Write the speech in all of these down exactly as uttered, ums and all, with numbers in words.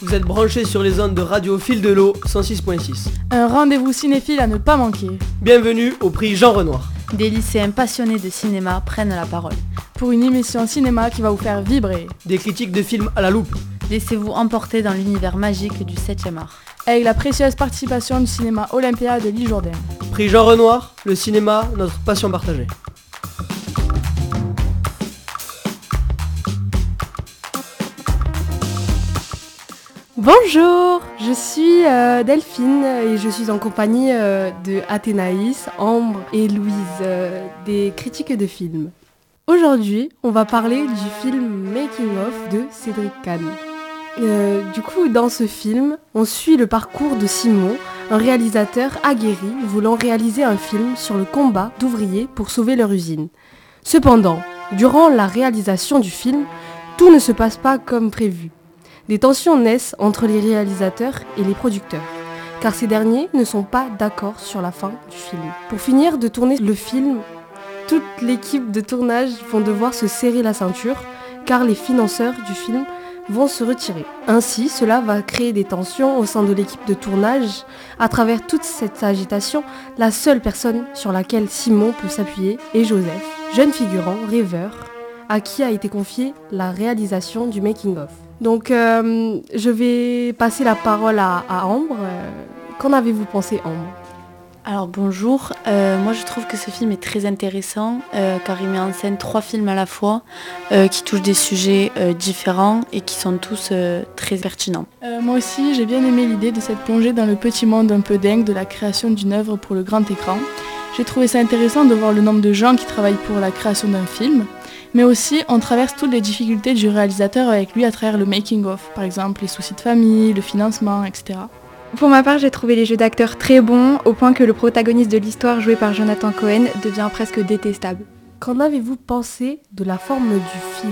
Vous êtes branchés sur les ondes de Radio Fil de l'Eau cent six point six. Un rendez-vous cinéphile à ne pas manquer. Bienvenue au prix Jean Renoir. Des lycéens passionnés de cinéma prennent la parole. Pour une émission cinéma qui va vous faire vibrer. Des critiques de films à la loupe. Laissez-vous emporter dans l'univers magique du septième art. Avec la précieuse participation du cinéma Olympia de Lille Jourdain. Prix Jean Renoir, le cinéma, notre passion partagée. Bonjour, je suis euh, Delphine et je suis en compagnie euh, de Athénaïs, Ambre et Louise, euh, des critiques de films. Aujourd'hui, on va parler du film Making of de Cédric Kahn. Euh, du coup, dans ce film, on suit le parcours de Simon, un réalisateur aguerri voulant réaliser un film sur le combat d'ouvriers pour sauver leur usine. Cependant, durant la réalisation du film, tout ne se passe pas comme prévu. Des tensions naissent entre les réalisateurs et les producteurs, car ces derniers ne sont pas d'accord sur la fin du film. Pour finir de tourner le film, toute l'équipe de tournage vont devoir se serrer la ceinture, car les financeurs du film vont se retirer. Ainsi, cela va créer des tensions au sein de l'équipe de tournage. À travers toute cette agitation, la seule personne sur laquelle Simon peut s'appuyer est Joseph, jeune figurant, rêveur, à qui a été confiée la réalisation du making-of. Donc, euh, je vais passer la parole à, à Ambre. Euh, qu'en avez-vous pensé, Ambre ? Alors bonjour, euh, moi je trouve que ce film est très intéressant euh, car il met en scène trois films à la fois euh, qui touchent des sujets euh, différents et qui sont tous euh, très pertinents. Euh, moi aussi, j'ai bien aimé l'idée de cette plongée dans le petit monde un peu dingue de la création d'une œuvre pour le grand écran. J'ai trouvé ça intéressant de voir le nombre de gens qui travaillent pour la création d'un film. Mais aussi, on traverse toutes les difficultés du réalisateur avec lui à travers le making-of, par exemple les soucis de famille, le financement, et cetera. Pour ma part, j'ai trouvé les jeux d'acteurs très bons, au point que le protagoniste de l'histoire, joué par Jonathan Cohen, devient presque détestable. Qu'en avez-vous pensé de la forme du film ?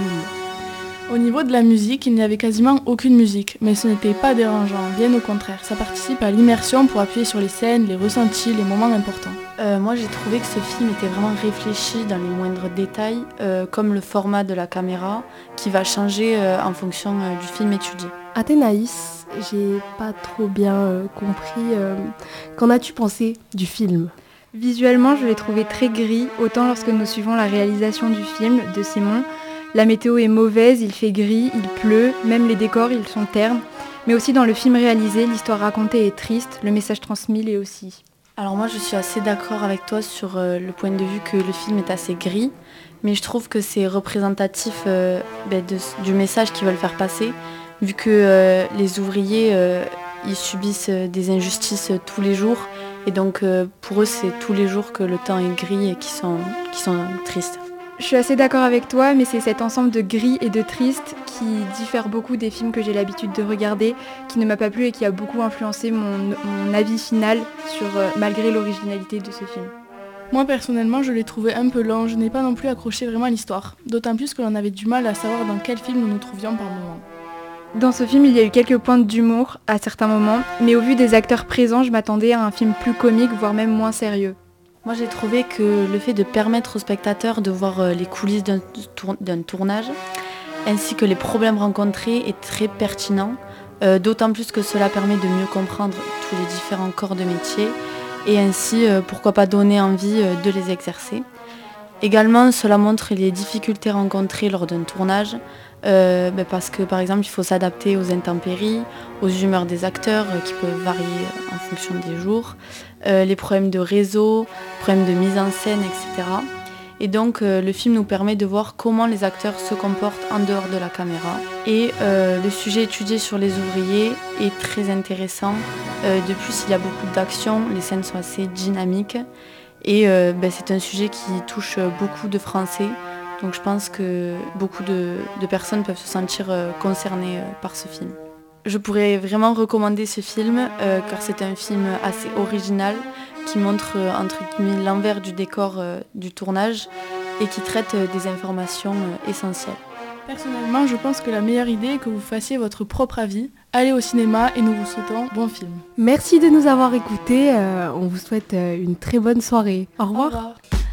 Au niveau de la musique, il n'y avait quasiment aucune musique, mais ce n'était pas dérangeant, bien au contraire. Ça participe à l'immersion pour appuyer sur les scènes, les ressentis, les moments importants. Euh, moi j'ai trouvé que ce film était vraiment réfléchi dans les moindres détails, euh, comme le format de la caméra, qui va changer euh, en fonction euh, du film étudié. Athénaïs, j'ai pas trop bien euh, compris. Euh, qu'en as-tu pensé du film ? Visuellement, je l'ai trouvé très gris, autant lorsque nous suivons la réalisation du film de Simon. La météo est mauvaise, il fait gris, il pleut, même les décors, ils sont ternes. Mais aussi dans le film réalisé, l'histoire racontée est triste, le message transmis l'est aussi. Alors moi je suis assez d'accord avec toi sur euh, le point de vue que le film est assez gris, mais je trouve que c'est représentatif euh, ben, de, du message qu'ils veulent faire passer, vu que euh, les ouvriers euh, ils subissent euh, des injustices euh, tous les jours, et donc euh, pour eux c'est tous les jours que le temps est gris et qu'ils sont, qu'ils sont tristes. Je suis assez d'accord avec toi, mais c'est cet ensemble de gris et de triste qui diffère beaucoup des films que j'ai l'habitude de regarder, qui ne m'a pas plu et qui a beaucoup influencé mon, mon avis final sur euh, malgré l'originalité de ce film. Moi personnellement, je l'ai trouvé un peu lent, je n'ai pas non plus accroché vraiment à l'histoire, d'autant plus que l'on avait du mal à savoir dans quel film nous nous trouvions par moment. Dans ce film, il y a eu quelques pointes d'humour à certains moments, mais au vu des acteurs présents, je m'attendais à un film plus comique, voire même moins sérieux. Moi j'ai trouvé que le fait de permettre aux spectateurs de voir les coulisses d'un, tour- d'un tournage, ainsi que les problèmes rencontrés, est très pertinent, euh, d'autant plus que cela permet de mieux comprendre tous les différents corps de métier, et ainsi euh, pourquoi pas donner envie euh, de les exercer. Également, cela montre les difficultés rencontrées lors d'un tournage, euh, ben parce que par exemple il faut s'adapter aux intempéries, aux humeurs des acteurs euh, qui peuvent varier euh, en fonction des jours, euh, les problèmes de réseau, problèmes de mise en scène, et cetera. Et donc euh, le film nous permet de voir comment les acteurs se comportent en dehors de la caméra. Et euh, le sujet étudié sur les ouvriers est très intéressant. Euh, de plus, il y a beaucoup d'action, les scènes sont assez dynamiques. Et euh, ben, c'est un sujet qui touche beaucoup de Français. Donc je pense que beaucoup de, de personnes peuvent se sentir euh, concernées euh, par ce film. Je pourrais vraiment recommander ce film euh, car c'est un film assez original qui montre euh, entre guillemets l'envers du décor euh, du tournage et qui traite euh, des informations euh, essentielles. Personnellement, je pense que la meilleure idée est que vous fassiez votre propre avis. Allez au cinéma et nous vous souhaitons bon film. Merci de nous avoir écoutés, euh, on vous souhaite euh, une très bonne soirée. Au revoir. Au revoir.